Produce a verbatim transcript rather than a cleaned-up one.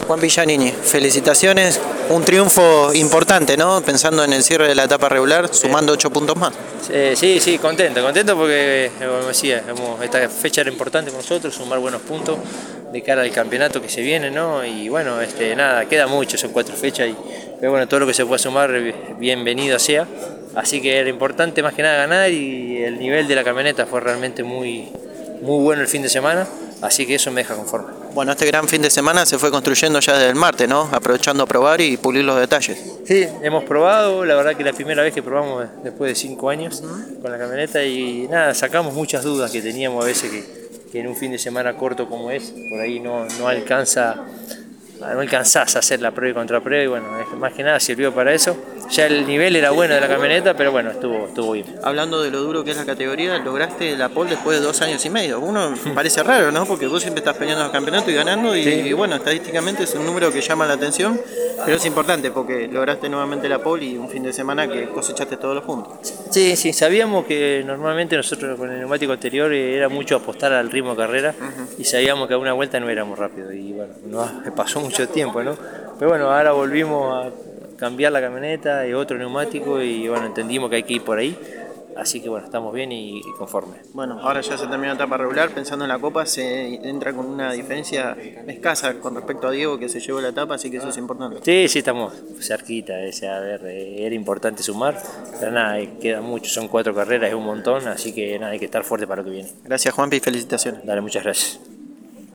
Juan Pillanini, felicitaciones, un triunfo importante, ¿no? Pensando en el cierre de la etapa regular, sumando ocho puntos más. Eh, sí, sí, contento, contento porque, como decía, hemos, esta fecha era importante para nosotros, sumar buenos puntos de cara al campeonato que se viene, ¿no? Y bueno, este, nada, queda mucho, son cuatro fechas, y, pero bueno, todo lo que se pueda sumar, bienvenido sea. Así que era importante más que nada ganar, y el nivel de la camioneta fue realmente muy, muy bueno el fin de semana, así que eso me deja conforme. Bueno, este gran fin de semana se fue construyendo ya desde el martes, ¿no? Aprovechando a probar y pulir los detalles. Sí, hemos probado, la verdad que la primera vez que probamos después de cinco años uh-huh. con la camioneta, y nada, sacamos muchas dudas que teníamos a veces que, que en un fin de semana corto como es, por ahí no, no alcanza, no alcanzás a hacer la prueba y contraprueba, y bueno, más que nada sirvió para eso. Ya el nivel era bueno de la camioneta, pero bueno, estuvo, estuvo bien. Hablando de lo duro que es la categoría, lograste la pole después de dos años y medio. Uno parece raro, ¿no? Porque vos siempre estás peleando los campeonatos y ganando, y, sí. y bueno, estadísticamente es un número que llama la atención, pero es importante porque lograste nuevamente la pole y un fin de semana que cosechaste todos los puntos. Sí, sí, sabíamos que normalmente nosotros con el neumático anterior era mucho apostar al ritmo de carrera, uh-huh. y sabíamos que a una vuelta no éramos rápidos, y bueno, no, pasó mucho tiempo, ¿no? Pero bueno, ahora volvimos a cambiar la camioneta y otro neumático, y bueno, entendimos que hay que ir por ahí, así que bueno, estamos bien y, y conformes. Bueno, ahora ya se terminó la etapa regular, pensando en la Copa se entra con una diferencia escasa con respecto a Diego, que se llevó la etapa, así que eso es importante. Sí, sí, estamos cerquita, o sea, a ver, era importante sumar, pero nada, queda mucho, son cuatro carreras, es un montón, así que nada, hay que estar fuerte para lo que viene. Gracias, Juanpi, y felicitaciones. Dale, muchas gracias.